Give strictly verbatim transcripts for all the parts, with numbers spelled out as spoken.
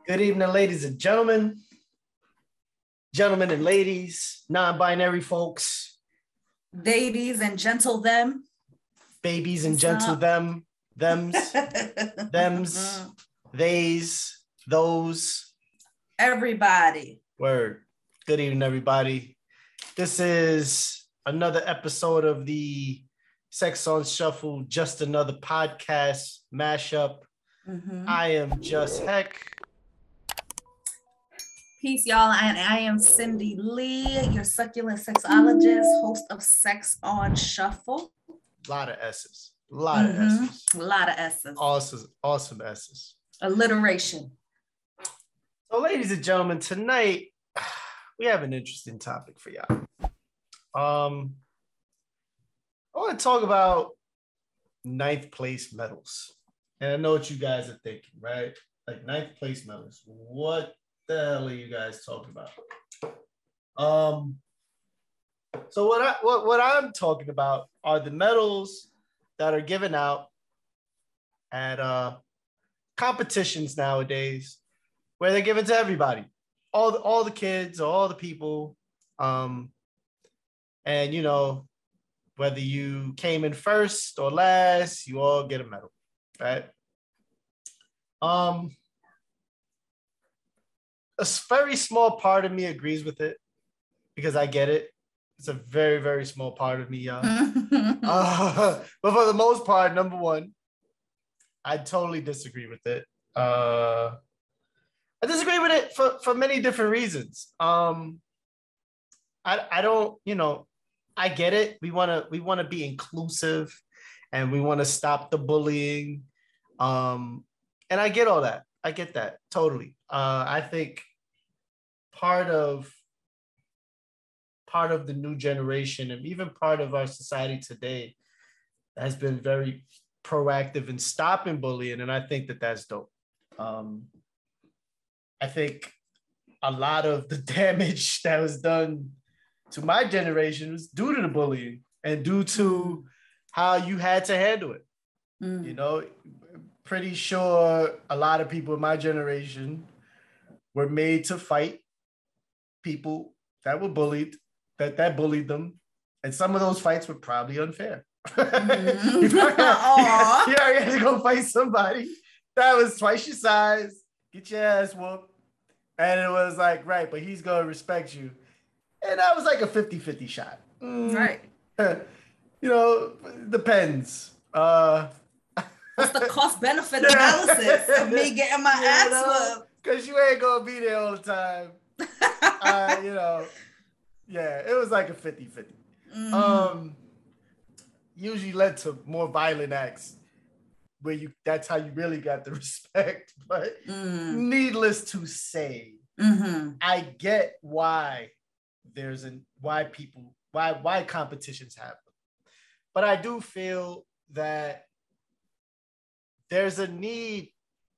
Good evening, ladies and gentlemen, gentlemen and ladies, non-binary folks, ladies and gentle them, babies and gentle them, thems, thems, theys, those. Everybody. Word. Good evening, everybody. This is another episode of the Sex on Shuffle, just another podcast mashup. Mm-hmm. I am Just Heck. Peace, y'all. And I am Cindy Lee, your succulent sexologist, host of Sex on Shuffle. A lot of S's. A lot mm-hmm. of S's. A lot of S's. Awesome, awesome S's. Alliteration. So, ladies and gentlemen, tonight we have an interesting topic for y'all. Um, I want to talk about ninth place medals. And I know what you guys are thinking, right? Like ninth place medals. What the hell are you guys talking about? Um, so what I what, what I'm talking about are the medals that are given out at uh, competitions nowadays, where they're given to everybody, all the all the kids, all the people, um, and you know, whether you came in first or last, you all get a medal, right? Um. A very small part of me agrees with it because I get it. It's a very, very small part of me, y'all. uh, but for the most part, number one, I totally disagree with it. Uh, I disagree with it for, for many different reasons. Um, I I don't, you know, I get it. We want to we want to be inclusive and we want to stop the bullying. Um, and I get all that. I get that totally. Uh, I think part of part of the new generation and even part of our society today has been very proactive in stopping bullying, and I think that that's dope. Um, I think a lot of the damage that was done to my generation was due to the bullying and due to how you had to handle it. Mm. You know, pretty sure a lot of people in my generation were made to fight people that were bullied, that, that bullied them. And some of those fights were probably unfair. Mm-hmm. you, probably had, you already had to go fight somebody that was twice your size, get your ass whooped. And it was like, right, but he's going to respect you. And that was like a fifty-fifty shot. Mm. Right. You know, depends. Uh, What's the cost benefit analysis of me getting my you ass whooped? Because you ain't gonna be there all the time. uh, you know, yeah, it was like a fifty-fifty. Mm-hmm. Um, usually led to more violent acts where you that's how you really got the respect. But mm-hmm. needless to say, mm-hmm. I get why there's an why people why why competitions happen. But I do feel that there's a need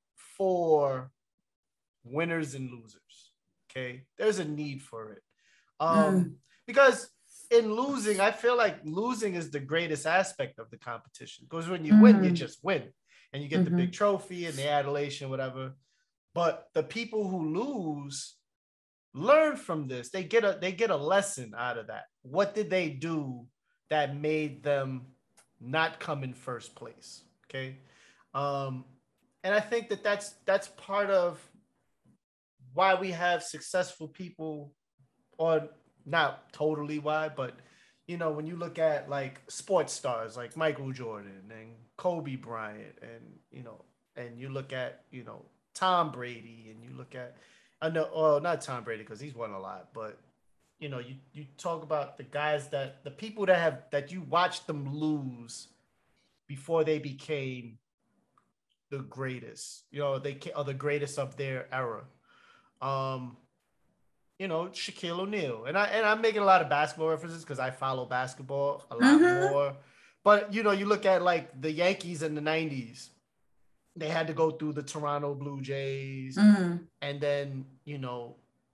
for winners and losers, okay? There's a need for it. Um, mm. Because in losing, I feel like losing is the greatest aspect of the competition. Because when you mm. win, you just win. And you get mm-hmm. the big trophy and the adulation, whatever. But the people who lose learn from this. They get a they get a lesson out of that. What did they do that made them not come in first place, okay? Um, and I think that that's that's part of why we have successful people, or not totally why, but you know, when you look at like sports stars like Michael Jordan and Kobe Bryant, and you know, and you look at you know Tom Brady, and you look at I know, well, not Tom Brady because he's won a lot, but you know, you you talk about the guys that the people that have that you watched them lose before they became the greatest, you know, they are the greatest of their era. Um, you know, Shaquille O'Neal, and I and I'm making a lot of basketball references because I follow basketball a lot mm-hmm. more. But you know, you look at like the Yankees in the nineties, they had to go through the Toronto Blue Jays, mm-hmm. and then you know,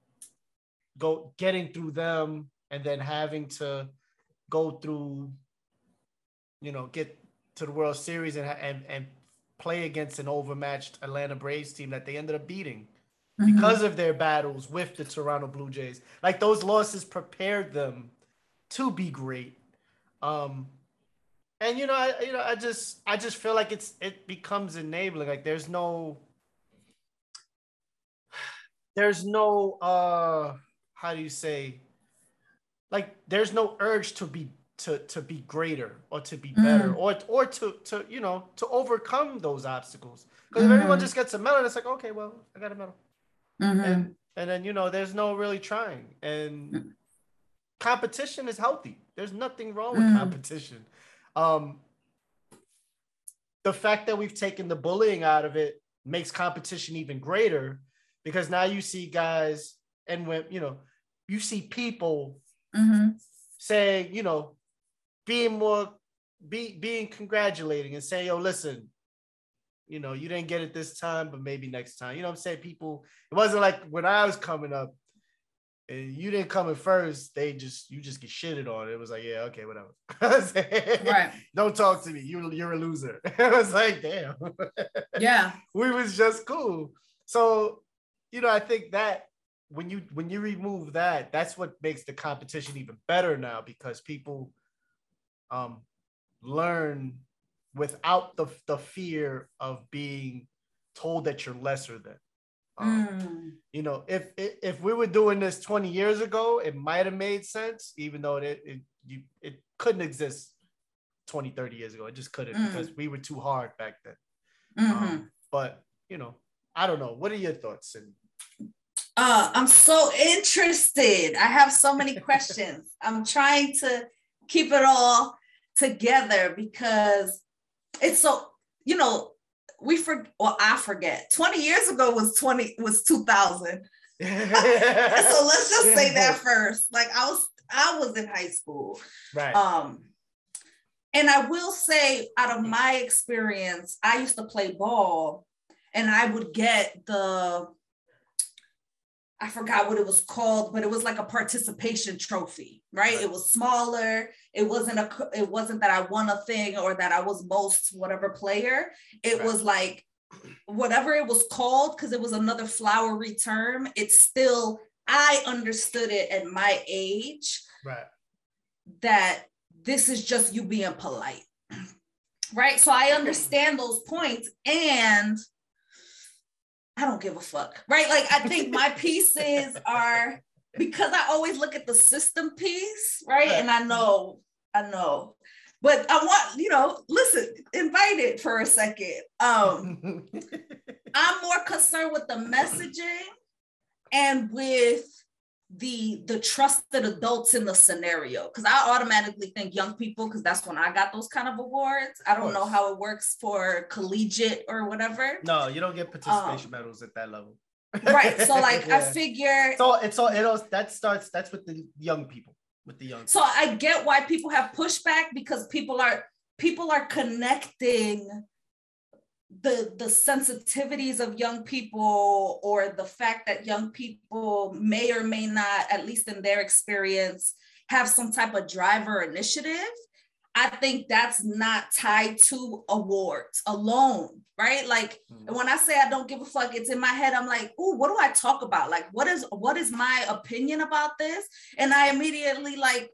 go getting through them, and then having to go through, you know, get to the World Series and and and play against an overmatched Atlanta Braves team that they ended up beating because of their battles with the Toronto Blue Jays. Like those losses prepared them to be great. Um, and you know, I you know, I just I just feel like it's it becomes enabling. Like there's no there's no uh how do you say like there's no urge to be to to be greater or to be better mm. or or to to you know to overcome those obstacles. Because if Mm-hmm. everyone just gets a medal, it's like, okay, well, I got a medal. Mm-hmm. And and then you know there's no really trying. And competition is healthy. There's nothing wrong with mm. competition. Um the fact that we've taken the bullying out of it makes competition even greater, because now you see guys and when you know you see people mm-hmm. saying, you know, being more be being congratulating and saying, yo, listen, you know, you didn't get it this time, but maybe next time. You know what I'm saying? People, it wasn't like when I was coming up and you didn't come in first, they just you just get shitted on. It was like, yeah, okay, whatever. Right. Don't talk to me. You you're a loser. It was like, damn. Yeah. We was just cool. So, you know, I think that when you when you remove that, that's what makes the competition even better now, because people um learn without the the fear of being told that you're lesser than. Um, mm. You know, if, if if we were doing this twenty years ago, it might have made sense, even though it it you it couldn't exist twenty, thirty years ago. It just couldn't mm. because we were too hard back then. Mm-hmm. Um, but you know, I don't know. What are your thoughts, Cindy? Uh, I'm so interested. I have so many questions. I'm trying to keep it all together because it's so, you know, we forget, or I forget. twenty years ago was twenty was two thousand. So let's just say that first. Like I was, I was in high school, right? Um, and I will say, out of my experience, I used to play ball, and I would get the. I forgot what it was called, but it was like a participation trophy, right? right? It was smaller. It wasn't a, it wasn't that I won a thing or that I was most whatever player. It right. was like whatever it was called, because it was another flowery term. It's still, I understood it at my age, right? That this is just you being polite, right? So I understand those points, and I don't give a fuck, right? Like, I think my pieces are, because I always look at the system piece, right? And I know, I know, but I want, you know, listen, invite it for a second. Um, I'm more concerned with the messaging and with the the trusted adults in the scenario, because I automatically think young people, because that's when I got those kind of awards. I don't know how it works for collegiate or whatever. No, you don't get participation um, medals at that level. Right. So like yeah. I figure so it's all it all that starts that's with the young people. With the young so people. I get why people have pushback, because people are people are connecting the the sensitivities of young people, or the fact that young people may or may not, at least in their experience, have some type of drive or initiative. I think that's not tied to awards alone, right? Like mm-hmm. when I say I don't give a fuck, it's in my head. I'm like, ooh, what do I talk about? Like, what is what is my opinion about this? And I immediately like,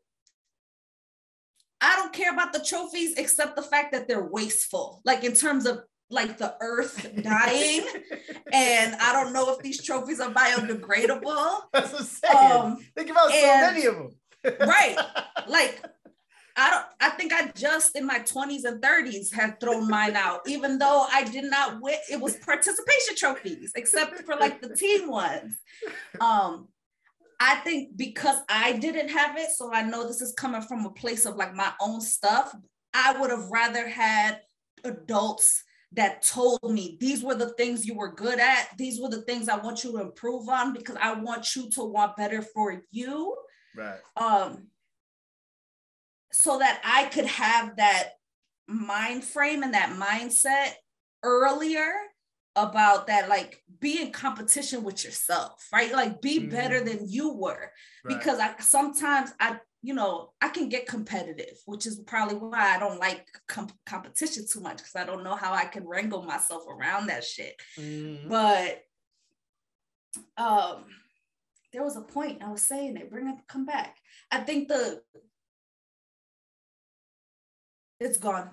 I don't care about the trophies except the fact that they're wasteful. Like in terms of like the earth dying, and I don't know if these trophies are biodegradable. That's what I'm saying. Um, Think about and, so many of them. Right. Like, I don't, I think I just in my twenties and thirties had thrown mine out, even though I did not win. It was participation trophies, except for like the team ones. Um, I think because I didn't have it, so I know this is coming from a place of like my own stuff, I would have rather had adults that told me these were the things you were good at. These were the things I want you to improve on, because I want you to want better for you. Right. Um, so that I could have that mind frame and that mindset earlier about that, like be in competition with yourself, right? Like be mm. better than you were. Right. Because I sometimes I, you know, I can get competitive, which is probably why I don't like com- competition too much, because I don't know how I can wrangle myself around that shit. Mm. But um, there was a point I was saying it. Bring it, come back. I think the it's gone.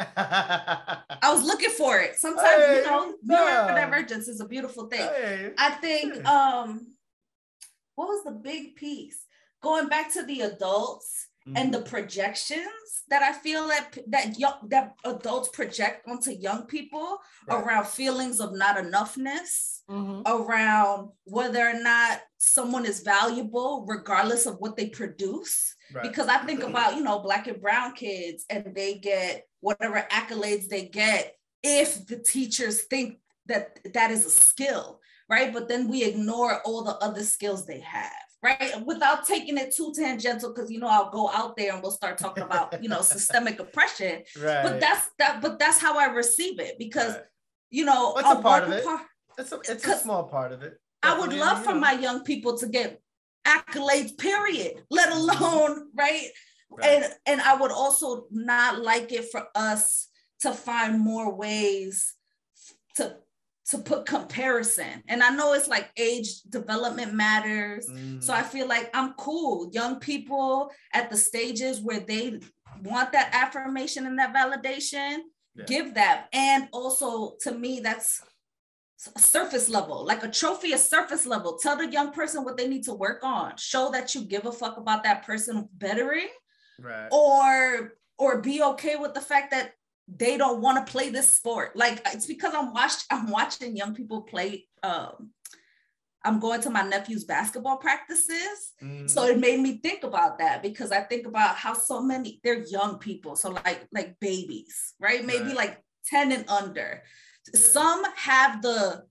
I was looking for it. Sometimes, hey, you know, neurodivergence is a beautiful thing. Hey. I think, um, what was the big piece? Going back to the adults mm-hmm. and the projections that I feel that that young, that adults project onto young people right. around feelings of not enoughness, mm-hmm. around whether or not someone is valuable, regardless of what they produce. Right. Because I think about, you know, Black and brown kids, and they get whatever accolades they get if the teachers think that that is a skill, right? But then we ignore all the other skills they have, right? Without taking it too tangential, because, you know, I'll go out there and we'll start talking about, you know, systemic oppression. Right. But that's that. But that's how I receive it, because, right. you know, what's a part of it? Part, it's a it's a small part of it. I would love for my young people to get accolades, period, let alone right? right and and I would also not like it for us to find more ways to to put comparison. And I know it's like age development matters, mm. so I feel like I'm cool, young people at the stages where they want that affirmation and that validation, yeah. give that. And also, to me, that's surface level, like a trophy is surface level. Tell the young person what they need to work on. Show that you give a fuck about that person bettering, right? Or or be okay with the fact that they don't want to play this sport. Like, it's because I'm watched I'm watching young people play. Um, I'm going to my nephew's basketball practices, mm. so it made me think about that, because I think about how so many they're young people, so like like babies, right? Maybe right. like ten and under. Yeah. Some have the,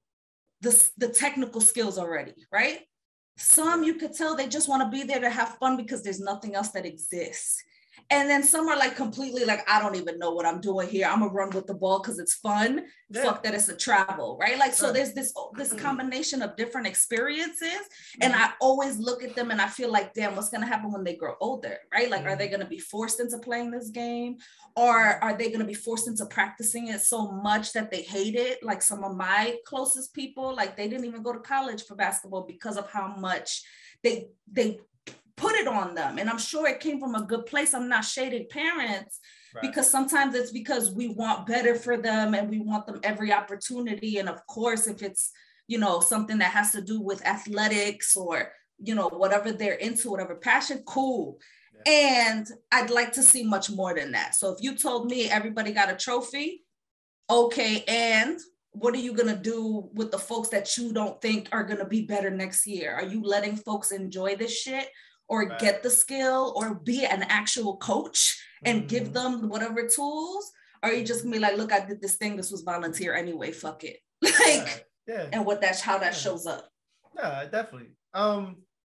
the the technical skills already, right? Some you could tell they just want to be there to have fun because there's nothing else that exists. And then some are like completely like, I don't even know what I'm doing here. I'm gonna run with the ball because it's fun. Yeah. Fuck that, it's a travel, right? Like, so right. there's this this combination of different experiences. Mm-hmm. And I always look at them and I feel like, damn, what's gonna happen when they grow older, right? Like, mm-hmm. are they gonna be forced into playing this game? Or are they gonna be forced into practicing it so much that they hate it? Like some of my closest people, like they didn't even go to college for basketball because of how much they they put it on them. And I'm sure it came from a good place. I'm not shading parents, right. because sometimes it's because we want better for them and we want them every opportunity. And of course, if it's, you know, something that has to do with athletics or, you know, whatever they're into, whatever passion, cool. Yeah. And I'd like to see much more than that. So if you told me everybody got a trophy, okay, and what are you going to do with the folks that you don't think are going to be better next year? Are you letting folks enjoy this shit? Or right. get the skill, or be an actual coach and mm-hmm. give them whatever tools? Or are you just gonna be like, look, I did this thing, this was volunteer anyway, fuck it. Like, yeah. yeah. And what that's how that yeah. shows up. Yeah, definitely. Um,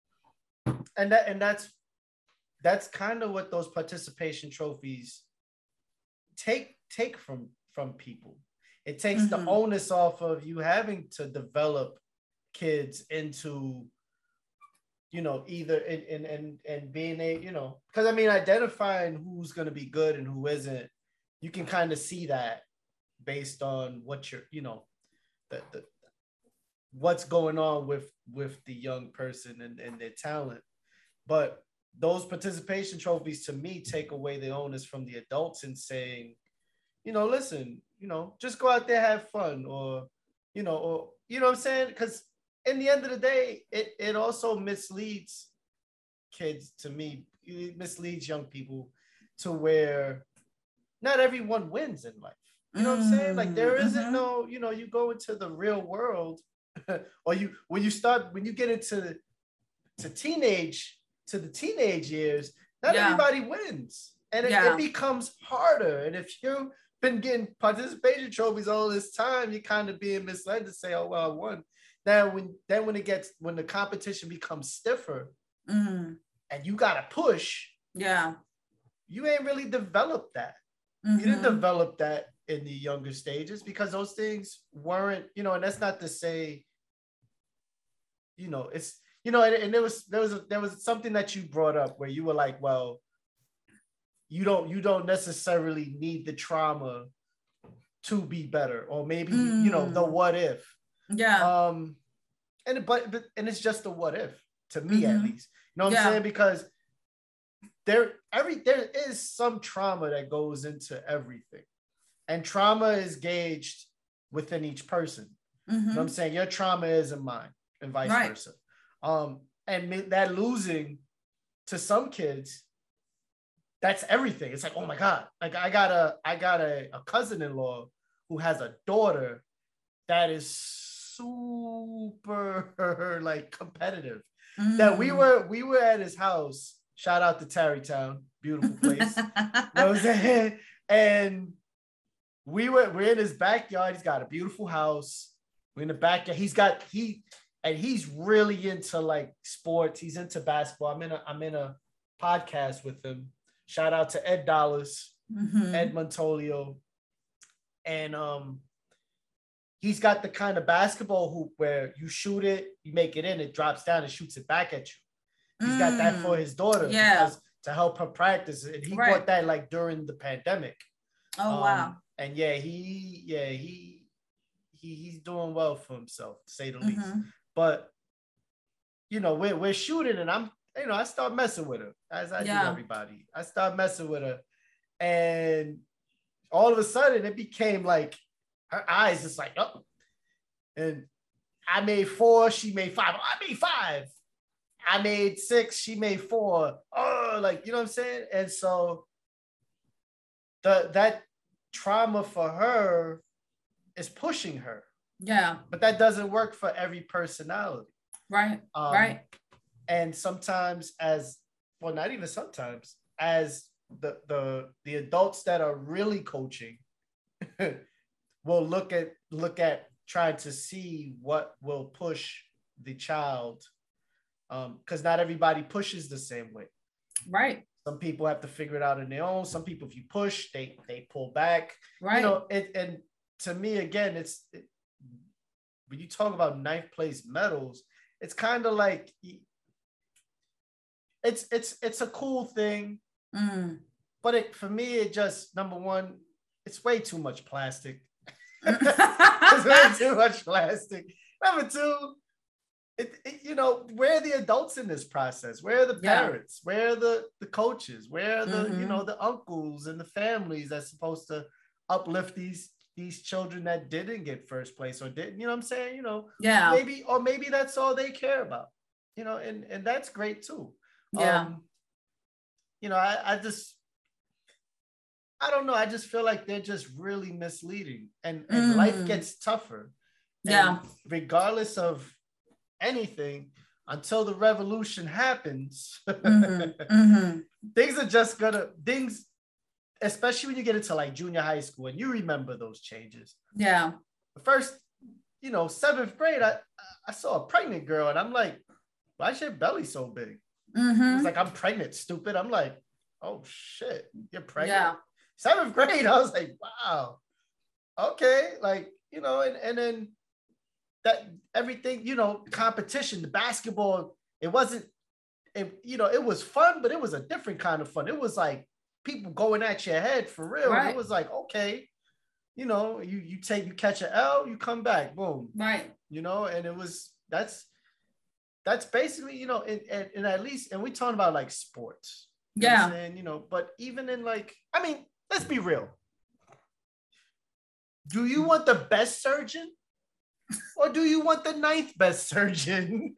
and that and that's that's kind of what those participation trophies take take from from people. It takes mm-hmm. the onus off of you having to develop kids into, you know, either in and and and being a, you know, because I mean, identifying who's going to be good and who isn't, you can kind of see that based on what you're, you know, the, the what's going on with with the young person and, and their talent. But those participation trophies, to me, take away the onus from the adults and saying, you know, listen, you know, just go out there, have fun, or, you know, or, you know what I'm saying? Because in the end of the day, it, it also misleads kids, to me. It misleads young people to where not everyone wins in life. You know what I'm saying? Like, there isn't mm-hmm. no, you know, you go into the real world or you, when you start, when you get into to teenage, to the teenage years, not yeah. everybody wins. And it, yeah. it becomes harder. And if you've been getting participation trophies all this time, you're kind of being misled to say, oh, well, I won. Now, when then when it gets, when the competition becomes stiffer mm-hmm. and you got to push, yeah, you ain't really developed that. Mm-hmm. You didn't develop that in the younger stages because those things weren't, you know, and that's not to say, you know, it's, you know, and, and there was, there was, a, there was something that you brought up where you were like, well, you don't, you don't necessarily need the trauma to be better, or maybe, mm. you know, the what if. Yeah. Um, and but, but and it's just a what if to me Mm-hmm. at least. You know what Yeah. I'm saying? Because there every there is some trauma that goes into everything, and trauma is gauged within each person. Mm-hmm. You know what I'm saying? Your trauma isn't mine, and vice Right. versa. Um, and that losing to some kids, that's everything. It's like, oh my God, like I got a I got a, a cousin-in-law who has a daughter that is super like competitive. Mm. That we were we were at his house. Shout out to Tarrytown, beautiful place. You know what I'm saying? And we were we're in his backyard. He's got a beautiful house. We're in the backyard. He's got he and he's really into like sports. He's into basketball. I'm in a I'm in a podcast with him. Shout out to Ed Dollars, mm-hmm. Ed Montolio. And um he's got the kind of basketball hoop where you shoot it, you make it in, it drops down and shoots it back at you. He's mm. got that for his daughter, yeah, to help her practice. And he right. bought that like during the pandemic. Oh um, wow. And yeah, he yeah, he he he's doing well for himself, to say the mm-hmm. least. But you know, we're we're shooting and I'm you know, I start messing with her, as I yeah. do everybody. I start messing with her. And all of a sudden it became like her eyes just like, oh. And I made four, she made five. I made five. I made six, she made four. Oh, like, you know what I'm saying? And so the that trauma for her is pushing her. Yeah. But that doesn't work for every personality. Right. Um, right. And sometimes as, well, not even sometimes, as the the the adults that are really coaching will look at look at trying to see what will push the child. Um, because not everybody pushes the same way. Right. Some people have to figure it out on their own. Some people, if you push, they they pull back. Right. You know, it, and to me, again, it's it, when you talk about ninth place medals, it's kind of like it's it's it's a cool thing, mm. but it for me, it just number one, it's way too much plastic. It's way too much plastic. Number two. It, it, you know, where are the adults in this process? Where are the parents? Yeah. Where are the, the coaches? Where are the, mm-hmm. you know, the uncles and the families that's supposed to uplift these these children that didn't get first place or didn't, you know what I'm saying? You know, yeah. maybe, or maybe that's all they care about, you know, and, and that's great too. Yeah. Um, you know, I, I just, I don't know. I just feel like they're just really misleading and, and mm. life gets tougher. And yeah. regardless of anything until the revolution happens, mm-hmm. Mm-hmm. things are just gonna things, especially when you get into like junior high school and you remember those changes. Yeah. The first, you know, seventh grade, I I saw a pregnant girl and I'm like, why is your belly so big? Mm-hmm. It's like, I'm pregnant, stupid. I'm like, oh shit, you're pregnant. Yeah. Seventh grade, I was like, wow, okay, like, you know, and and then. That everything, you know, competition, the basketball, it wasn't, it, you know, it was fun, but it was a different kind of fun. It was like people going at your head for real. Right. It was like, okay, you know, you you take, you catch an L, you come back, boom. Right. You know, and it was, that's, that's basically, you know, and, and, and at least, and we talking about like sports. You yeah. know what I'm saying? You know, but even in like, I mean, let's be real. Do you want the best surgeon? Or do you want the ninth best surgeon?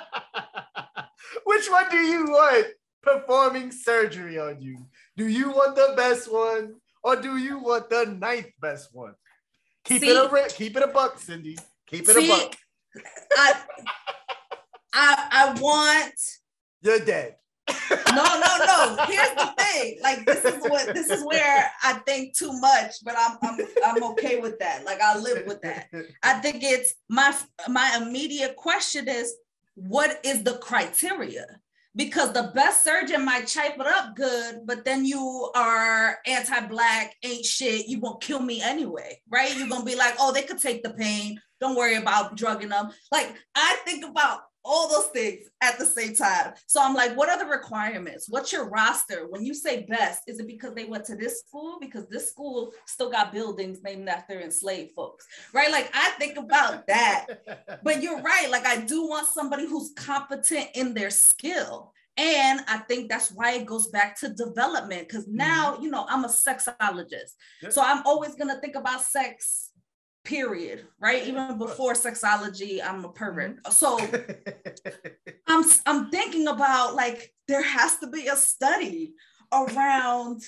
Which one do you want performing surgery on you? Do you want the best one or do you want the ninth best one? Keep see, it a keep it a buck, Cindy. Keep it see, a buck. I, I I want. You're dead. No, no, no. Here's the thing. Like this is what this is where I think too much, but I'm I'm I'm okay with that. Like I live with that. I think it's my my immediate question is, what is the criteria? Because the best surgeon might chop it up good, but then you are anti-Black, ain't shit. You won't kill me anyway, right? You're gonna be like, oh, they could take the pain. Don't worry about drugging them. Like I think about all those things at the same time. So I'm like, what are the requirements? What's your roster? When you say best, is it because they went to this school? Because this school still got buildings named after enslaved folks, right? Like I think about that, but you're right. Like I do want somebody who's competent in their skill. And I think that's why it goes back to development. Because now, mm-hmm. you know, I'm a sexologist. Yep. So I'm always going to think about sex, period, right? Even before sexology, I'm a pervert. Mm-hmm. So I'm, I'm thinking about like, there has to be a study around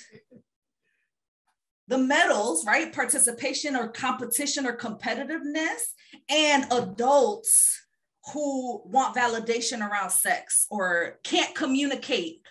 the medals, right? Participation or competition or competitiveness, and adults who want validation around sex or can't communicate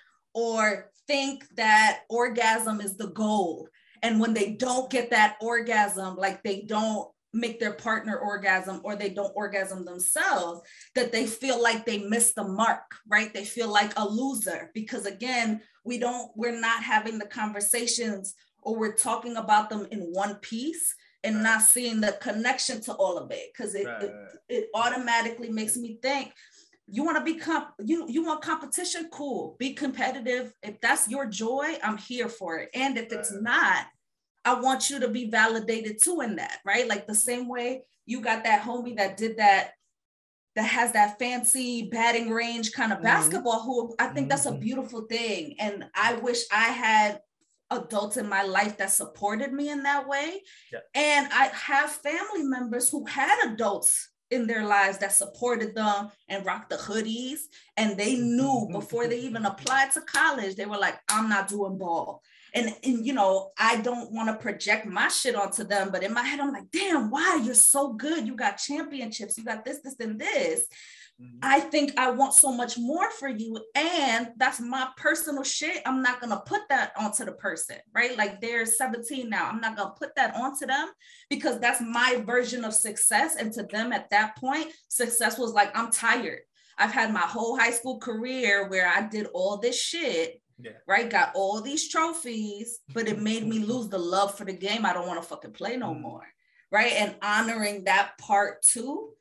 or think that orgasm is the goal. And when they don't get that orgasm, like they don't make their partner orgasm or they don't orgasm themselves, that they feel like they missed the mark, right? They feel like a loser because again, we don't, we're not having the conversations or we're talking about them in one piece and right. not seeing the connection to all of it. Cause it, right. it, it automatically makes me think, you want to be, comp- you, you want competition? Cool. Be competitive. If that's your joy, I'm here for it. And if right. it's not, I want you to be validated too in that, right? Like the same way you got that homie that did that, that has that fancy batting range kind of mm-hmm. basketball hoop. I think mm-hmm. that's a beautiful thing. And I wish I had adults in my life that supported me in that way. Yeah. And I have family members who had adults in their lives that supported them and rocked the hoodies. And they knew before they even applied to college, they were like, I'm not doing ball. And, and you know, I don't want to project my shit onto them, but in my head, I'm like, damn, why? You're so good. You got championships. You got this, this, and this. Mm-hmm. I think I want so much more for you. And that's my personal shit. I'm not going to put that onto the person, right? Like they're seventeen now. I'm not going to put that onto them because that's my version of success. And to them at that point, success was like, I'm tired. I've had my whole high school career where I did all this shit, yeah. right? Got all these trophies, but it made me lose the love for the game. I don't want to fucking play no mm-hmm. more, right? And honoring that part too.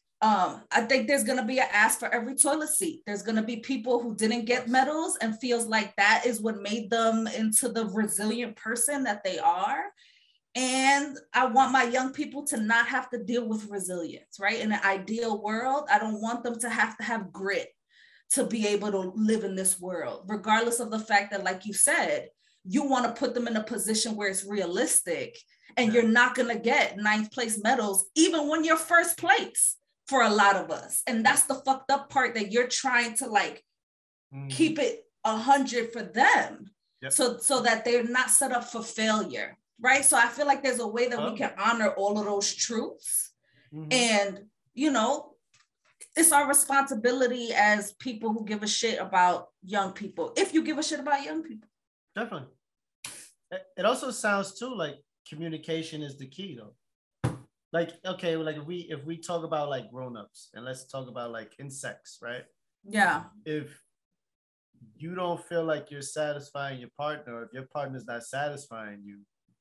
Um, I think there's going to be an ask for every toilet seat. There's going to be people who didn't get medals and feels like that is what made them into the resilient person that they are. And I want my young people to not have to deal with resilience, right? In an ideal world, I don't want them to have to have grit to be able to live in this world, regardless of the fact that, like you said, you want to put them in a position where it's realistic and you're not going to get ninth place medals, even when you're first place. For a lot of us. And that's the fucked up part, that you're trying to like mm. keep it a hundred for them. Yep. So, so that they're not set up for failure. Right. So I feel like there's a way that oh. we can honor all of those truths. Mm-hmm. And, you know, it's our responsibility as people who give a shit about young people. If you give a shit about young people. Definitely. It also sounds too like communication is the key though. Like, okay, like if we if we talk about like grown-ups and let's talk about like in sex, right? Yeah. If you don't feel like you're satisfying your partner, or if your partner's not satisfying you,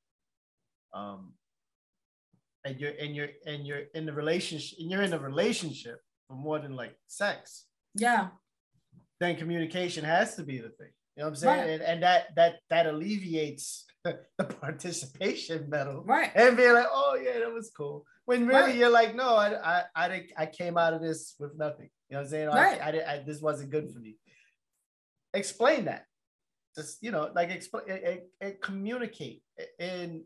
um, and you're and you're and you're in the relationship and you're in a relationship for more than like sex, yeah, then communication has to be the thing. You know what I'm saying? Right. And, and that that that alleviates the participation medal, right? And being like, oh yeah, that was cool. When really right. you're like, no, I I I, I came out of this with nothing. You know what I'm saying? Right. I, I, I this wasn't good for me. Explain that. Just, you know, like explain it, it, communicate in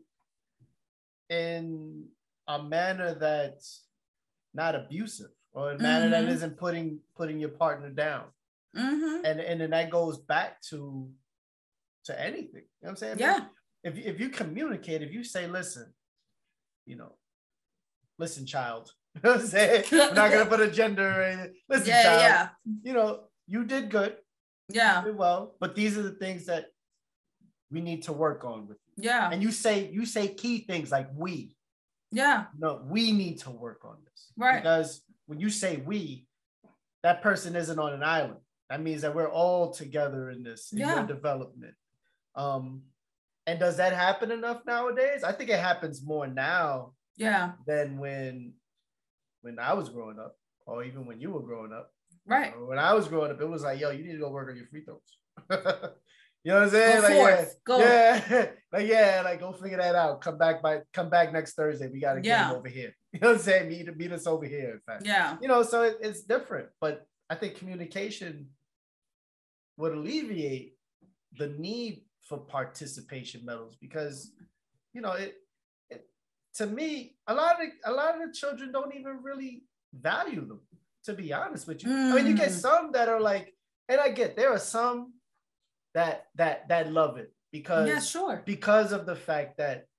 in a manner that's not abusive, or a manner mm-hmm. that isn't putting putting your partner down. Mm-hmm. And and then that goes back to to anything. You know what I'm saying? Yeah. If, if you communicate, if you say, listen, you know, listen, child. You know what I'm saying? We're not gonna put a gender or anything. Listen, yeah, child. Yeah. You know, you did good. Yeah. You did well, but these are the things that we need to work on with you. Yeah. And you say you say key things like we. Yeah. No, we need to work on this. Right. Because when you say we, that person isn't on an island. That means that we're all together in this, in yeah. your development. Um, and does that happen enough nowadays? I think it happens more now yeah. than when when I was growing up, or even when you were growing up. Right. Uh, when I was growing up, it was like, yo, you need to go work on your free throws. You know what I'm saying? Go like, forth. yeah, Go. yeah, like yeah, like go figure that out. Come back by, come back next Thursday. We got a Yeah. game over here. You know what I'm saying? Meet, meet us over here. In fact, Yeah. You know, so it, it's different. But I think communication would alleviate the need for participation medals because, you know, it, it to me, a lot of a lot of the children don't even really value them. To be honest with you, mm. I mean, you get some that are like, and I get there are some. That that that love it because yeah, sure. because of the fact that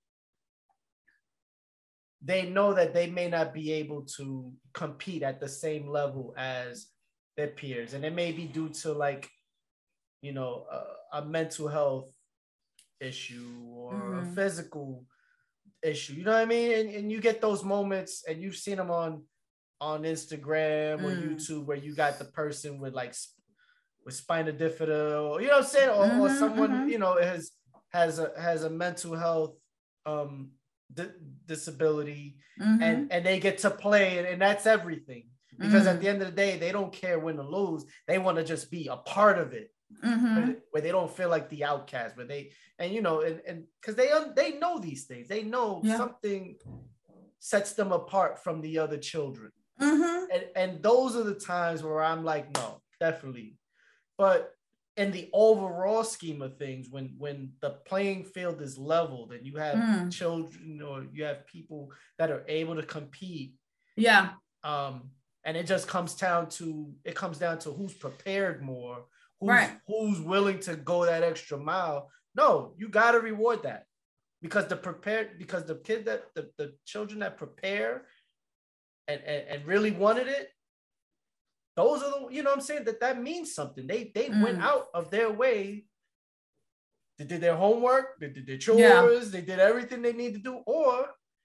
they know that they may not be able to compete at the same level as their peers, and it may be due to like, you know, a, a mental health issue or mm. a physical issue. You know what I mean? And, and you get those moments, and you've seen them on on Instagram or mm. YouTube where you got the person with like. with spina bifida, or, you know what I'm saying, or, mm-hmm, or someone mm-hmm. you know has has a has a mental health um di- disability, mm-hmm. and and they get to play, and, and that's everything. Because mm-hmm. at the end of the day, they don't care win or lose. They want to just be a part of it, mm-hmm. where, where they don't feel like the outcast. Where they and you know and and because they they know these things, they know yeah. something sets them apart from the other children, mm-hmm. and and those are the times where I'm like, no, definitely. But in the overall scheme of things, when when the playing field is leveled and you have mm. children or you have people that are able to compete, yeah, um, and it just comes down to it comes down to who's prepared more, who's right. who's willing to go that extra mile. No, you got to reward that because the prepared because the kid that the, the children that prepare and, and and really wanted it. Those are the, you know what I'm saying, that that means something. They they mm. went out of their way. They did their homework, they did their chores, yeah. they did everything they need to do. Or,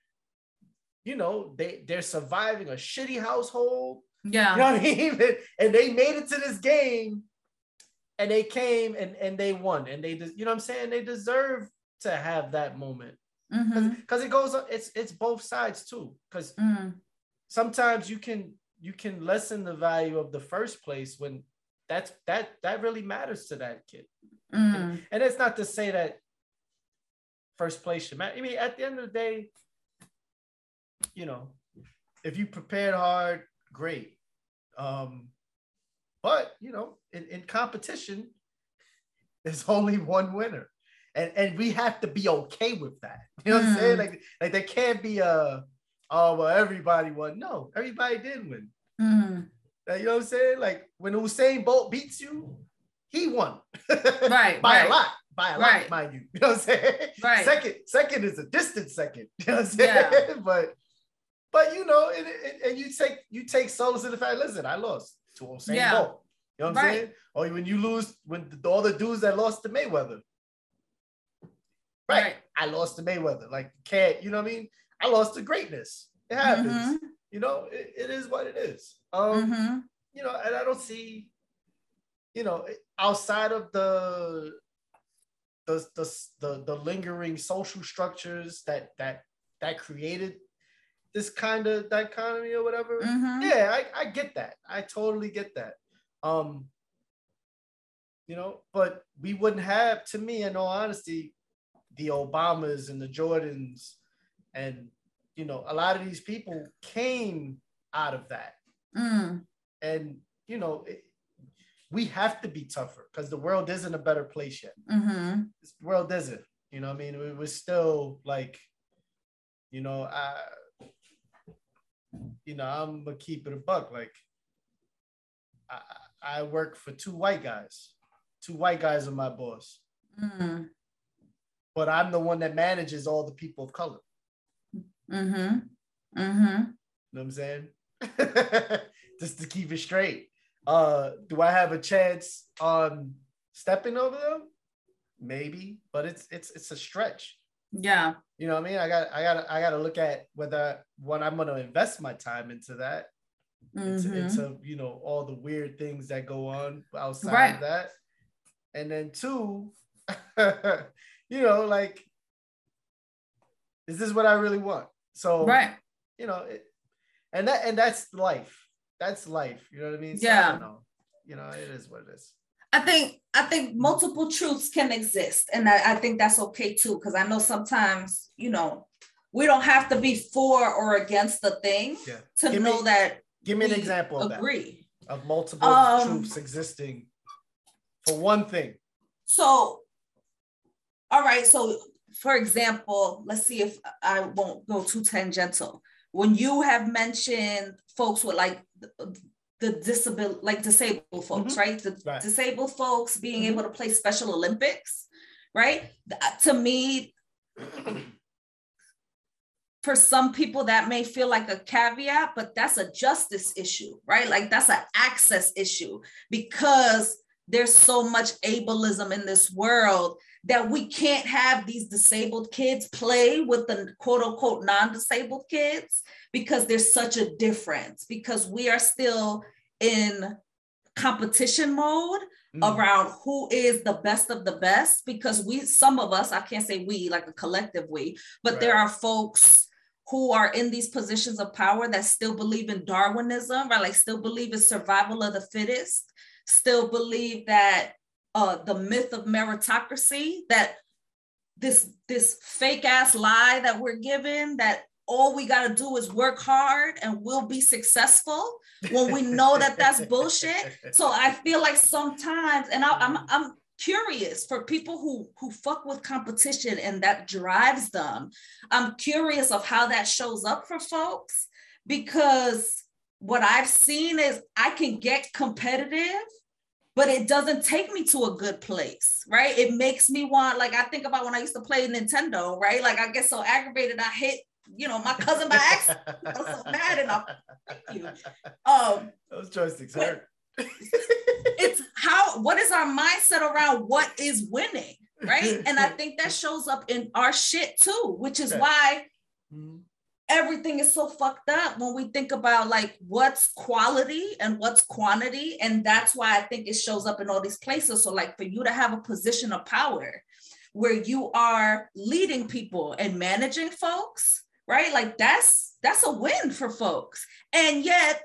you know, they, they're surviving a shitty household. Yeah. You know what I mean? And they made it to this game and they came and, and they won. And they, you know what I'm saying? They deserve to have that moment. Because mm-hmm. it goes, it's it's both sides too. Because mm. sometimes you can, you can lessen the value of the first place when that's that that really matters to that kid. Mm. And, and it's not to say that first place should matter. I mean, at the end of the day, you know, if you prepared hard, great. Um, but you know, in, in competition, there's only one winner. And and we have to be okay with that. You know what mm. I'm saying? Like, like there can't be a oh, well, everybody won. No, everybody did win. Mm-hmm. You know what I'm saying? Like when Usain Bolt beats you, he won. Right. by right. a lot. By a right. lot, mind you. You know what I'm saying? Right. Second, second is a distant second. You know what I'm saying? Yeah. But but you know, and, and, and you take you take solace in the fact, listen, I lost to Usain yeah. Bolt. You know what I'm right. saying? Or when you lose, when the, all the dudes that lost to Mayweather. Right. right. I lost to Mayweather. Like, can't, you know what I mean? I lost to greatness. It happens. Mm-hmm. You know, it, it is what it is. Um, mm-hmm. You know, and I don't see, you know, outside of the the the the, the lingering social structures that that that created this kind of dichotomy or whatever. Mm-hmm. Yeah, I, I get that. I totally get that. Um, you know, but we wouldn't have, to me, in all honesty, the Obamas and the Jordans and, you know, a lot of these people came out of that. Mm. And, you know, it, we have to be tougher because the world isn't a better place yet. Mm-hmm. This world isn't, you know what I mean? We, we're still like, you know, I, you know, I'm gonna keep it a buck. Like, I, I work for two white guys. Two white guys are my boss. Mm. But I'm the one that manages all the people of color. Mm-hmm. Mm-hmm. You know what I'm saying? Just to keep it straight. Uh, do I have a chance on stepping over them? Maybe, but it's it's it's a stretch. Yeah. You know what I mean? I got I got I got to look at whether when I'm going to invest my time into that, mm-hmm. into, into you know all the weird things that go on outside right. of that, and then two, you know, like, is this what I really want? So right, you know, it, and that and that's life. that's life. You know what I mean? So Yeah. I don't know. You know, it is what it is. I think I think multiple truths can exist, and I, I think that's okay too. Because I know sometimes, you know, we don't have to be for or against the thing yeah. to give know me, that. Give me an example of agree that, of multiple um, truths existing for one thing. So, all right. So, for example, let's see if I won't go too tangential. When you have mentioned folks with like the, the disability, like disabled folks, mm-hmm. right? The right. disabled folks being mm-hmm. able to play Special Olympics, right? To me, for some people that may feel like a caveat, but that's a justice issue, right? Like that's an access issue, because there's so much ableism in this world that we can't have these disabled kids play with the quote unquote non-disabled kids, because there's such a difference, because we are still in competition mode mm. around who is the best of the best, because we, some of us, I can't say we, like a collective we, but right. there are folks who are in these positions of power that still believe in Darwinism, right? Like still believe in survival of the fittest, still believe that uh, the myth of meritocracy, that this, this fake ass lie that we're given, that all we got to do is work hard and we'll be successful, when we know that that's bullshit. So I feel like sometimes, and I, I'm, I'm curious for people who, who fuck with competition and that drives them. I'm curious of how that shows up for folks, because what I've seen is I can get competitive, but it doesn't take me to a good place, right? It makes me want, like, I think about when I used to play Nintendo, right? Like I get so aggravated, I hit, you know, my cousin by accident. I was so mad, and I'm, thank you. Um, Those joysticks hurt. It's how, what is our mindset around what is winning, right? And I think that shows up in our shit too, which is okay. why mm-hmm. everything is so fucked up when we think about like what's quality and what's quantity. And that's why I think it shows up in all these places. So like for you to have a position of power where you are leading people and managing folks, right? Like that's, that's a win for folks. And yet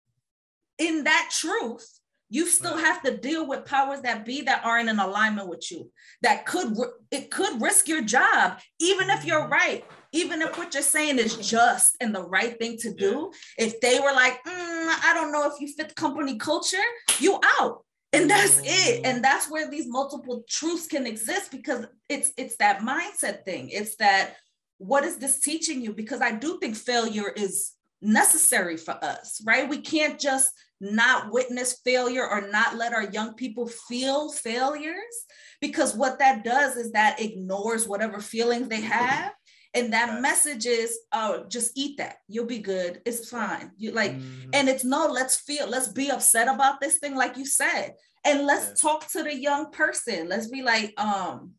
in that truth, you still right. have to deal with powers that be that aren't in alignment with you. That could, it could risk your job, even if you're right. Even if what you're saying is just and the right thing to do. Yeah. If they were like, mm, I don't know if you fit company culture, you out. And that's it. And that's where these multiple truths can exist, because it's it's that mindset thing. It's that, what is this teaching you? Because I do think failure is necessary for us, right? We can't just not witness failure or not let our young people feel failures, because what that does is that ignores whatever feelings they have. And that right. message is, oh, just eat that. You'll be good. It's fine. You like, mm. and it's no, let's feel, let's be upset about this thing, like you said. And let's yeah. talk to the young person. Let's be like, um,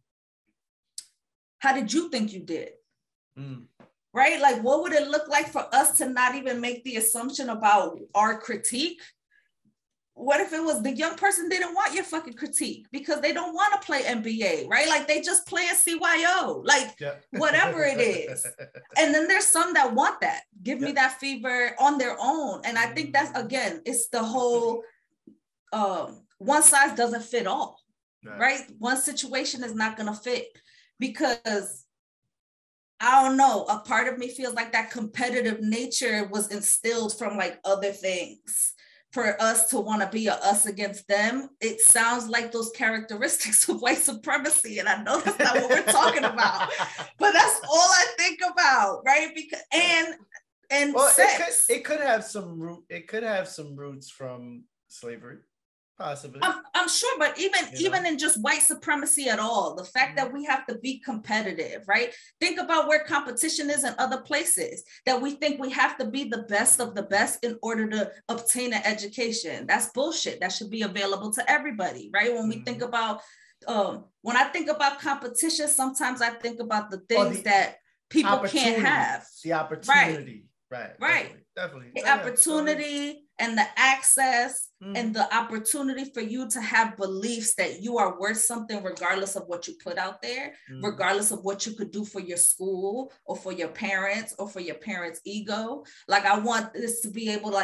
how did you think you did? Mm. Right? Like, what would it look like for us to not even make the assumption about our critique? What if it was the young person didn't want your fucking critique because they don't want to play N B A, right? Like they just play a C Y O, like yeah. whatever it is. And then there's some that want that. Give yeah. me that fever on their own. And I think that's, again, it's the whole, um, one size doesn't fit all, right? right? One situation is not going to fit, because I don't know, a part of me feels like that competitive nature was instilled from like other things. For us to want to be a us against them, it sounds like those characteristics of white supremacy. And I know that's not what we're talking about, but that's all I think about, right? Because and and well, sex. It could, it could have some root. It could have some roots from slavery, possibly. I'm, I'm sure, but even you even know? in just white supremacy at all, the fact mm-hmm. that we have to be competitive, right? Think about where competition is in other places, that we think we have to be the best of the best in order to obtain an education. That's bullshit. That should be available to everybody, right? When we mm-hmm. think about, um, when I think about competition, sometimes I think about the things the that people can't have. The opportunity, right? Right. right. Definitely. The yeah, opportunity. Yeah. And the access mm-hmm. and the opportunity for you to have beliefs that you are worth something, regardless of what you put out there, mm-hmm. regardless of what you could do for your school or for your parents or for your parents' ego. Like, I want this to be able to like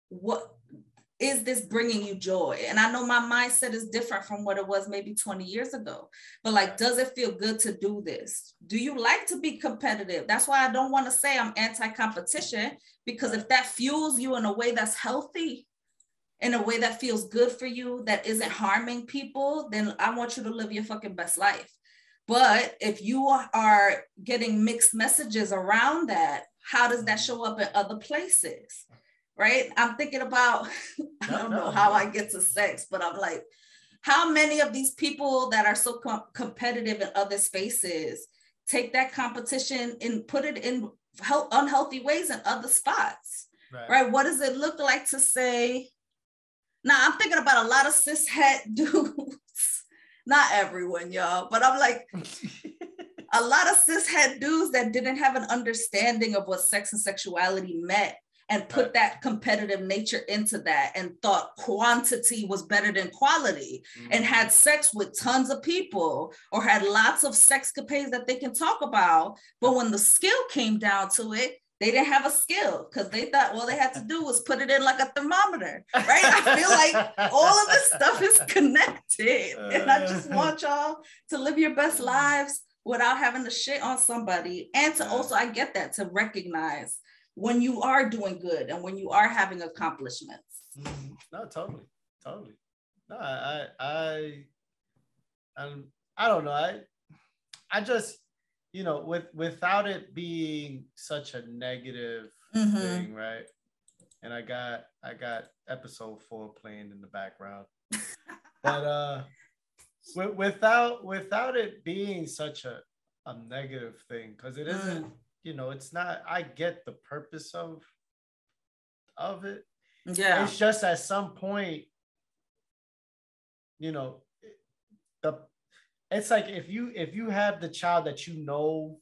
what is this bringing you joy? And I know my mindset is different from what it was maybe twenty years ago, but like, does it feel good to do this? Do you like to be competitive? That's why I don't want to say I'm anti-competition, because if that fuels you in a way that's healthy, in a way that feels good for you, that isn't harming people, then I want you to live your fucking best life. But if you are getting mixed messages around that, how does that show up in other places? Right? I'm thinking about, I don't know how I get to sex, but I'm like, how many of these people that are so com- competitive in other spaces take that competition and put it in health- unhealthy ways in other spots? Right. Right? What does it look like to say, now I'm thinking about a lot of cishet dudes, not everyone, y'all, but I'm like, a lot of cishet dudes that didn't have an understanding of what sex and sexuality meant, and put that competitive nature into that and thought quantity was better than quality, mm-hmm. and had sex with tons of people or had lots of sexcapades that they can talk about. But when the skill came down to it, they didn't have a skill because they thought all they had to do was put it in like a thermometer, right? I feel like all of this stuff is connected. And I just want y'all to live your best lives without having to shit on somebody. And to also, I get that, to recognize when you are doing good and when you are having accomplishments. Mm-hmm. No, totally, totally. No, I, I, I, I don't know. I, I just, you know, with without it being such a negative mm-hmm. thing, right? And I got, I got episode four playing in the background, but uh, with, without without it being such a a negative thing, because it isn't. Mm. You know, it's not, I get the purpose of, of it. Yeah. It's just at some point, you know, the, it's like if you, if you have the child that you know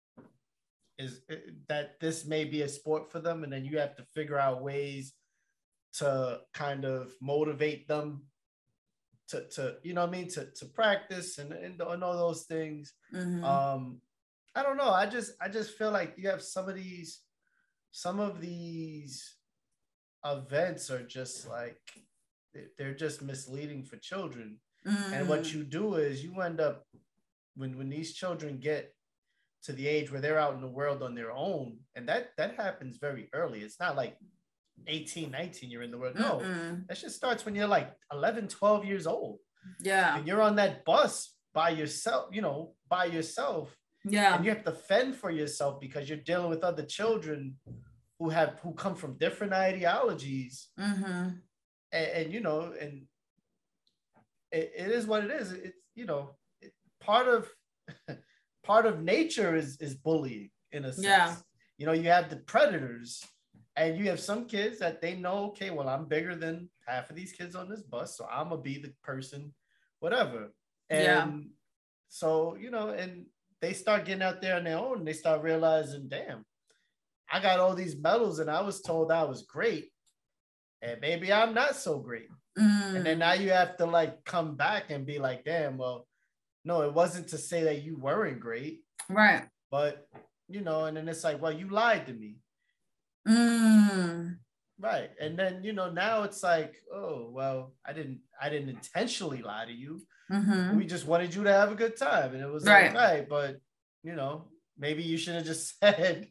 is that this may be a sport for them, and then you have to figure out ways to kind of motivate them to, to, you know what I mean? To, to practice and, and, and all those things. Mm-hmm. Um, I don't know. I just, I just feel like you have some of these, some of these events are just like, they're just misleading for children. Mm. And what you do is you end up, when, when these children get to the age where they're out in the world on their own, and that, that happens very early. It's not like eighteen, nineteen, you're in the world. No, Mm-mm. that shit starts when you're like eleven, twelve years old. Yeah. And you're on that bus by yourself, you know, by yourself. Yeah. And you have to fend for yourself because you're dealing with other children who have who come from different ideologies. Mm-hmm. And, and you know, and it, it is what it is. It's, you know, it, part of part of nature is is bullying in a sense. Yeah. You know, you have the predators, and you have some kids that they know, okay, well, I'm bigger than half of these kids on this bus, so I'm gonna be the person, whatever. And yeah. so, you know, and they start getting out there on their own, and they start realizing, damn, I got all these medals and I was told I was great, and maybe I'm not so great. Mm. And then now you have to like come back and be like, damn, well, no, it wasn't to say that you weren't great. Right. But, you know, and then it's like, well, you lied to me. Mm. Right. And then, you know, now it's like, oh, well, I didn't, I didn't intentionally lie to you. Mm-hmm. We just wanted you to have a good time. And it was right. like, right. But, you know, maybe you should have just said,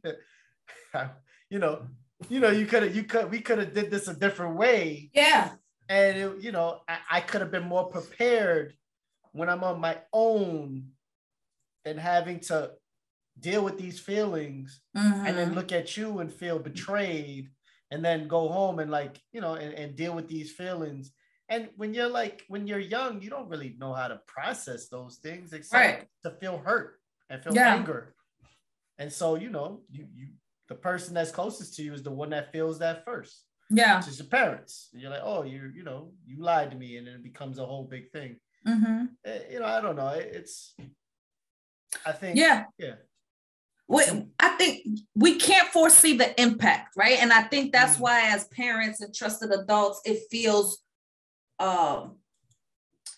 you know, you know, you could have, you could, we could have did this a different way. Yeah. And, it, you know, I, I could have been more prepared when I'm on my own than having to deal with these feelings mm-hmm. and then look at you and feel betrayed and then go home and like, you know, and, and deal with these feelings. And when you're like, when you're young, you don't really know how to process those things except right. to feel hurt and feel yeah. anger. And so, you know, you, you, the person that's closest to you is the one that feels that first. Yeah. Which is your parents. And you're like, oh, you you know, you lied to me. And then it becomes a whole big thing. Mm-hmm. You know, I don't know. It's, I think, yeah. Yeah. We, I think we can't foresee the impact, right? And I think that's mm-hmm. why as parents and trusted adults, it feels um,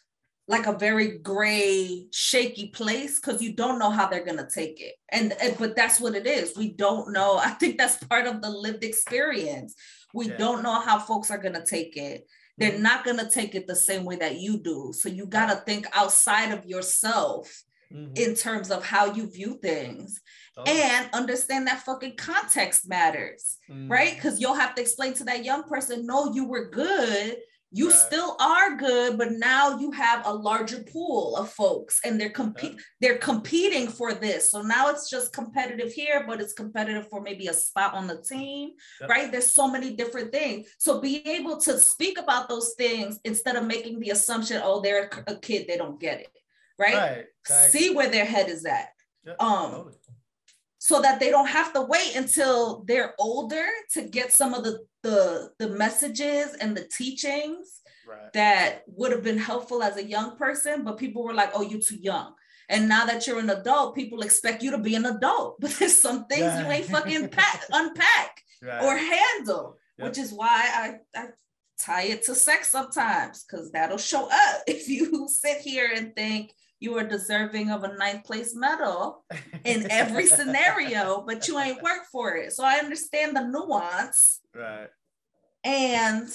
like a very gray, shaky place because you don't know how they're gonna take it. And, and but that's what it is. We don't know. I think that's part of the lived experience. We yeah. don't know how folks are gonna take it. They're mm-hmm. not gonna take it the same way that you do. So you gotta think outside of yourself mm-hmm. in terms of how you view things. Oh. And understand that fucking context matters, mm-hmm. right? Because you'll have to explain to that young person, no, you were good. You right. still are good, but now you have a larger pool of folks and they're competing, yeah. they're competing for this. So now it's just competitive here, but it's competitive for maybe a spot on the team, yeah. right? There's so many different things. So be able to speak about those things instead of making the assumption, oh, they're a kid, they don't get it, right? right. Exactly. See where their head is at. Yeah, um, totally. So that they don't have to wait until they're older to get some of the the, the messages and the teachings right. that would have been helpful as a young person, but people were like, oh, you're too young. And now that you're an adult, people expect you to be an adult, but there's some things yeah. you ain't fucking pack, unpack right. or handle, yep. which is why I, I tie it to sex sometimes, because that'll show up if you sit here and think you are deserving of a ninth place medal in every scenario, but you ain't worked for it. So I understand the nuance. Right. And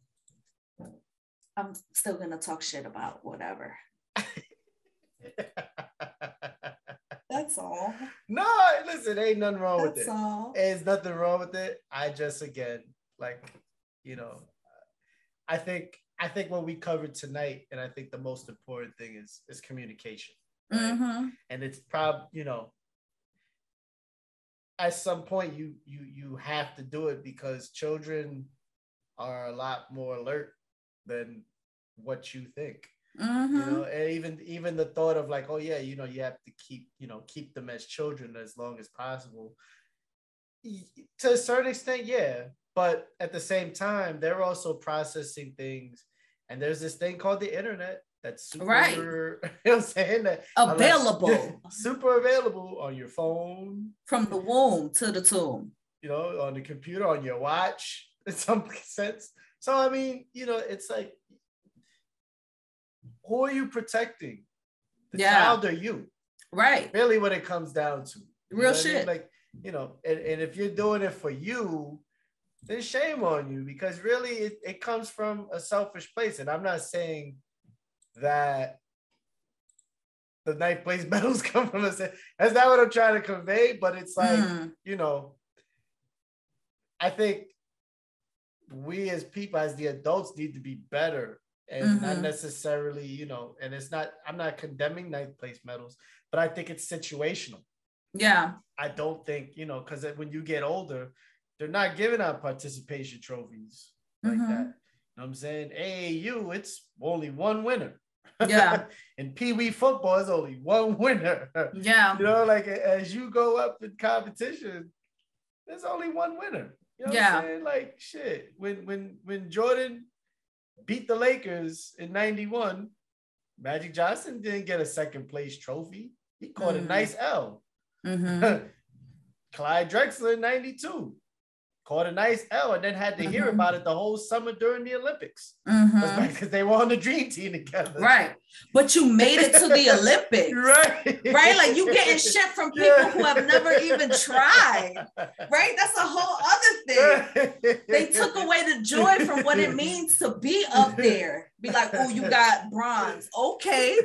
I'm still gonna talk shit about whatever. That's all. No, listen, ain't nothing wrong That's with it. All. There's nothing wrong with it. I just, again, like, you know, I think I think what we covered tonight, and I think the most important thing is is communication. Right? Mm-hmm. And it's probably, you know, at some point you you you have to do it because children are a lot more alert than what you think. Mm-hmm. You know, and even even the thought of like, oh yeah, you know, you have to keep, you know, keep them as children as long as possible. To a certain extent, yeah. But at the same time, they're also processing things. And there's this thing called the internet that's super, right. you know what I'm saying? That available. Like, super available on your phone. From the womb to the tomb. You know, on the computer, on your watch, in some sense. So, I mean, you know, it's like, who are you protecting? The yeah. child or you? Right. Really what it comes down to. You Real shit. I mean? Like, you know, and, and if you're doing it for you, then shame on you, because really it, it comes from a selfish place. And I'm not saying that the ninth place medals come from us. That's not what I'm trying to convey, but it's like, mm. you know, I think we as people, as the adults, need to be better and mm-hmm. not necessarily, you know, and it's not, I'm not condemning ninth place medals, but I think it's situational. Yeah. I don't think, you know, because when you get older, they're not giving out participation trophies like mm-hmm. that. You know what I'm saying? A A U, it's only one winner. Yeah. In Pee Wee football, it's only one winner. Yeah. You know, like as you go up in competition, there's only one winner. You know yeah. what I'm saying? Like shit. When when when Jordan beat the Lakers in ninety-one, Magic Johnson didn't get a second place trophy. He caught mm-hmm. a nice L. Mm-hmm. Clyde Drexler in ninety-two caught a nice L and then had to hear mm-hmm. about it the whole summer during the Olympics. Mm-hmm. Because they were on the dream team together. Right. But you made it to the Olympics. Right. Right? Like you getting shit from people yeah. who have never even tried. Right? That's a whole other thing. They took away the joy from what it means to be up there. Be like, oh, you got bronze. Okay.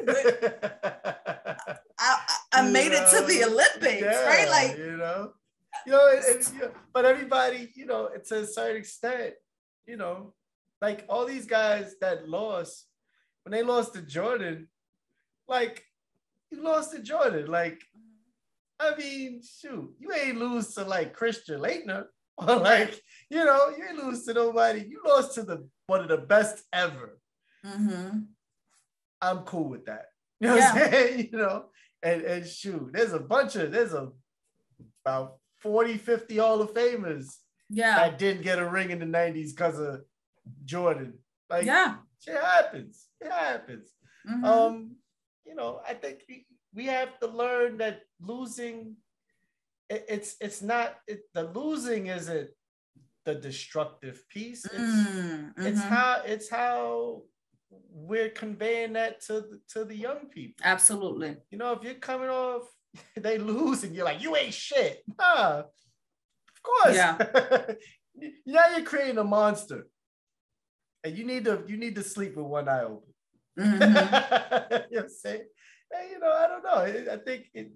I, I, I made know, it to the Olympics. Yeah, right? Like, you know. You know, it, it, you know, but everybody, you know, to a certain extent, you know, like all these guys that lost, when they lost to Jordan, like, you lost to Jordan. Like, I mean, shoot, you ain't lose to like Christian Laettner, or like, you know, you ain't lose to nobody. You lost to the one of the best ever. Mm-hmm. I'm cool with that. You know yeah. what I'm saying? You know, and, and shoot, there's a bunch of, there's a, about forty, fifty Hall of Famers yeah. that didn't get a ring in the nineties because of Jordan. Like, yeah, shit happens. It happens. Mm-hmm. Um, you know, I think we, we have to learn that losing, it, it's it's not, it, the losing isn't the destructive piece. It's, mm-hmm. it's how, it's how we're conveying that to the, to the young people. Absolutely. You know, if you're coming off, they lose, and you're like, you ain't shit. Nah, of course. Yeah. Now you're creating a monster, and you need to you need to sleep with one eye open. Mm-hmm. You know what I'm saying? And, you know, I don't know. I think it,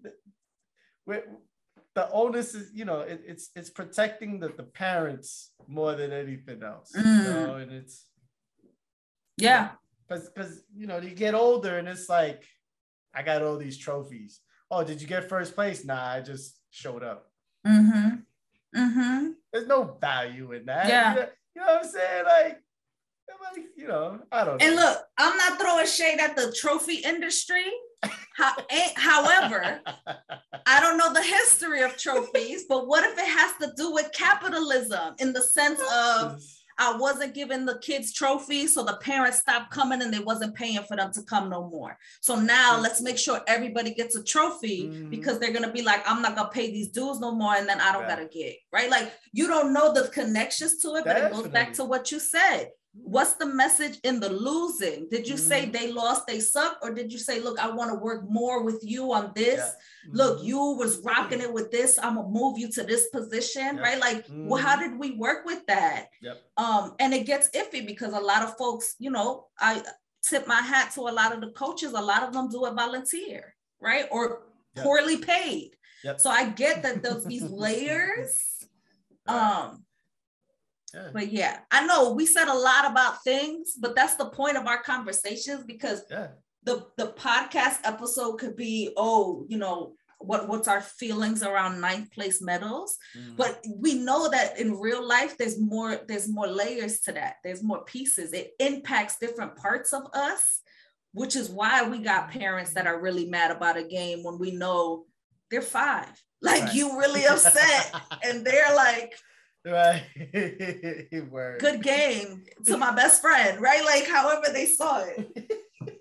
the onus is, you know, it, it's it's protecting the, the parents more than anything else. Mm. You know, and it's yeah, because because you know, you get older and it's like, I got all these trophies. Oh, did you get first place? Nah, I just showed up. Mm-hmm. Mm-hmm. There's no value in that. Yeah. You know, you know what I'm saying? Like, you know, I don't know. And look, I'm not throwing shade at the trophy industry. How, however, I don't know the history of trophies, but what if it has to do with capitalism in the sense of I wasn't giving the kids trophies, so the parents stopped coming and they wasn't paying for them to come no more. So now let's make sure everybody gets a trophy mm-hmm. because they're going to be like, I'm not going to pay these dues no more. And then I don't yeah. got to get, right? Like you don't know the connections to it, but Definitely. It goes back to what you said. What's the message in the losing? Did you mm-hmm. say they lost, they suck? Or did you say, look, I want to work more with you on this. Yeah. Mm-hmm. Look, you was rocking it with this. I'm going to move you to this position, yep. right? Like, mm-hmm. well, how did we work with that? Yep. Um, and it gets iffy because a lot of folks, you know, I tip my hat to a lot of the coaches. A lot of them do it volunteer, right? Or yep. poorly paid. Yep. So I get that there's these layers. Right. Um, Yeah. But yeah, I know we said a lot about things, but that's the point of our conversations because yeah. the, the podcast episode could be, oh, you know, what, what's our feelings around ninth place medals? Mm. But we know that in real life, there's more, there's more layers to that. There's more pieces. It impacts different parts of us, which is why we got parents that are really mad about a game when we know they're five. Like right. you really upset and they're like, right. Word. Good game to my best friend, right? Like however they saw it.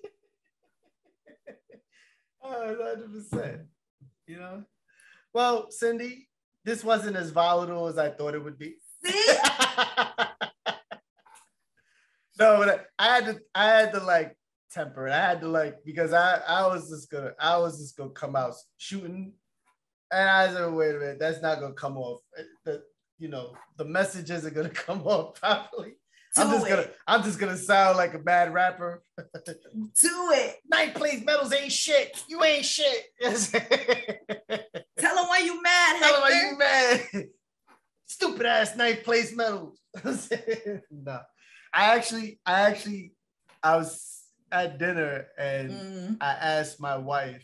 Oh, one hundred percent. You know? Well, Cindy, this wasn't as volatile as I thought it would be. See? No, but I had to I had to like temper it. I had to like because I, I was just gonna I was just gonna come out shooting. And I said, wait a minute, that's not gonna come off. The, you know, the message isn't gonna come off properly. Do I'm just it. gonna, I'm just gonna sound like a bad rapper. Do it. Ninth place medals ain't shit. You ain't shit. Tell them why you mad, Hector. Tell them why you mad. Stupid ass ninth place medals. No, I actually, I actually, I was at dinner and mm. I asked my wife.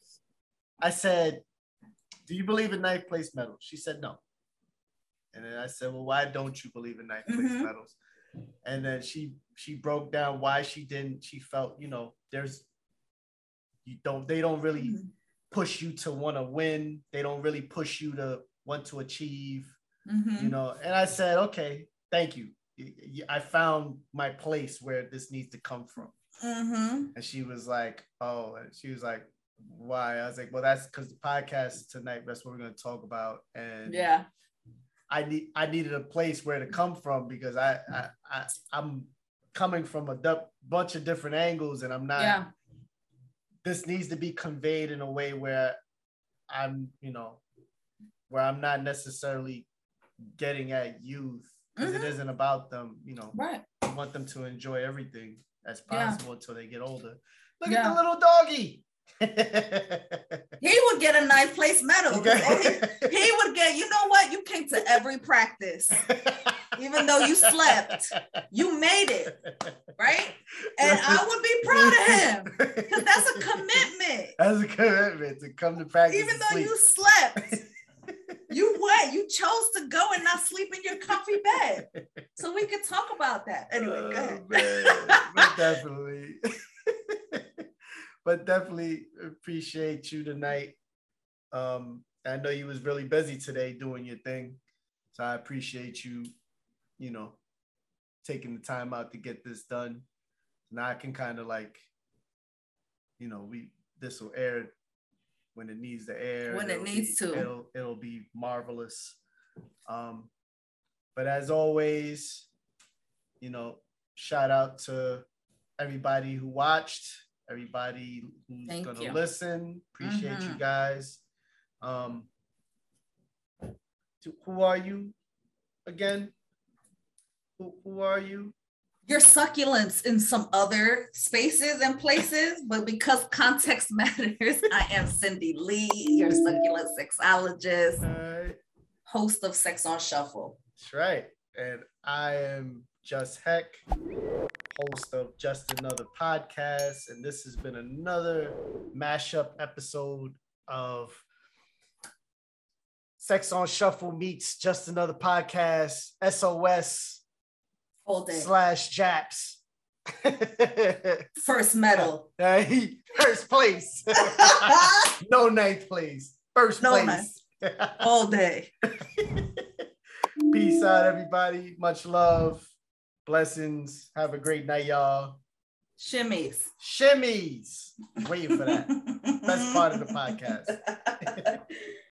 I said, "Do you believe in ninth place medals?" She said, "No." And then I said, well, why don't you believe in ninth place mm-hmm. medals? And then she she broke down why she didn't. She felt, you know, there's, you don't, they don't really mm-hmm. push you to want to win. They don't really push you to want to achieve, mm-hmm. you know. And I said, okay, thank you. I found my place where this needs to come from. Mm-hmm. And she was like, oh, and she was like, why? I was like, well, that's because the podcast tonight, that's what we're going to talk about. And yeah. I need I needed a place where to come from because I, I, I I'm coming from a d- bunch of different angles and I'm not. Yeah. This needs to be conveyed in a way where I'm, you know, where I'm not necessarily getting at youth because mm-hmm. it isn't about them. You know, right? I want them to enjoy everything as possible yeah. until they get older. Look yeah. at the little doggy. He would get a ninth place medal. Okay. He, he would get, you know what? You came to every practice, even though you slept. You made it, right? And I would be proud of him because that's a commitment. That's a commitment to come to practice. Even though sleep. You slept, you went. You chose to go and not sleep in your comfy bed. So we could talk about that. Anyway, oh, go ahead. Man, definitely. But definitely appreciate you tonight. Um, I know you was really busy today doing your thing. So I appreciate you, you know, taking the time out to get this done. Now I can kind of like, you know, we this will air when it needs to air. When it needs be, to. It'll, it'll be marvelous. Um, but as always, you know, shout out to everybody who watched, everybody who's Thank gonna you. listen. Appreciate Mhm. you guys. Um, to- who are you again? Who, who are you? Your succulents in some other spaces and places, but because context matters, I am Cindy Lee, your succulent sexologist, All right. host of Sex on Shuffle. That's right. And I am Just Heck, host of Just Another Podcast. And this has been another mashup episode of Sex on Shuffle meets Just Another Podcast, S O S All day. slash Japs. First medal. Hey, first place. No ninth place. First No place. All day. Peace out, everybody. Much love. Blessings. Have a great night, y'all. Shimmies. Shimmies. Waiting for that. Best part of the podcast.